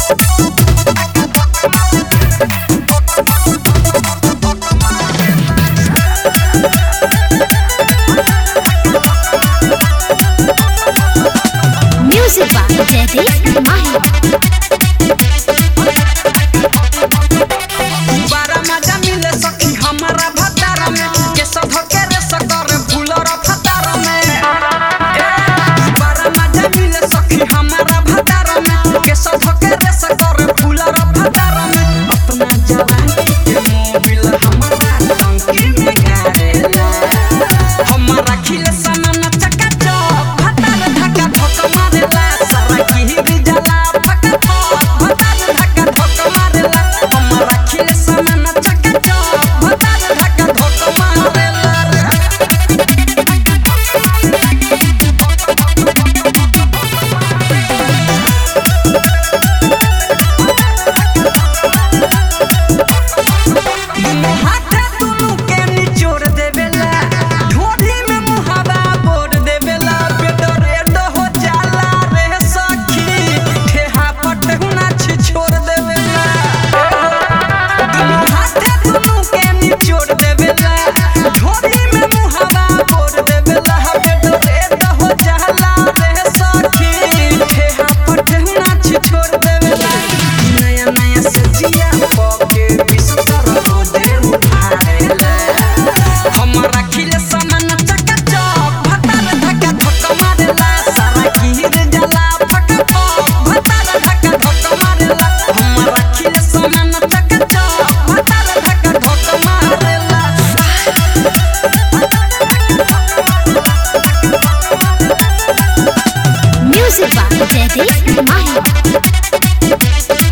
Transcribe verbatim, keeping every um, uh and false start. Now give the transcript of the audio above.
Music by Jaideep Mahi। बारा मजा मिले सखी हमारा भतारा में के सब के रे सकर फूलर फतारा में। बारा मजा मिले सखी हमारा भतारा में के सब के रे सकर फूलर फतारा में। अपना जवानी के मोबिल हमारा टंकी में गाड़ेला हमारा खिले सनन चका चौक भतार धक्का धक मारेला सारा की जला फका फक भतार धक्का धक मारेला हमारा खिले सनन चका चौक भतार धक्का धक मारेला। हाथे दुनु के निचोड़ देवेला ढोढ़ी में मुहावा बोर देवेला पेट रेड हो जाला रे सखी ठेहा पटहुना छिछोड़ देवेला। हाथे दुनु के निचोड़ देवेला ढोढ़ी में मुहावा बोर देवेला पेट रेड हो जाला रे सखी ठेहा पटहुना छिछोड़ देवेला। नया नया सजिया पके बिस्तर हो दे उठारेला हमारा खिले समान चका चौक भतार धक्का धक मारेला सारा गिर जाला फका फक भतार धक्का धक मारेला हमारा खिले समान चका चौक भतार धक्का धक मारेला। Music by Jaideep Mahi।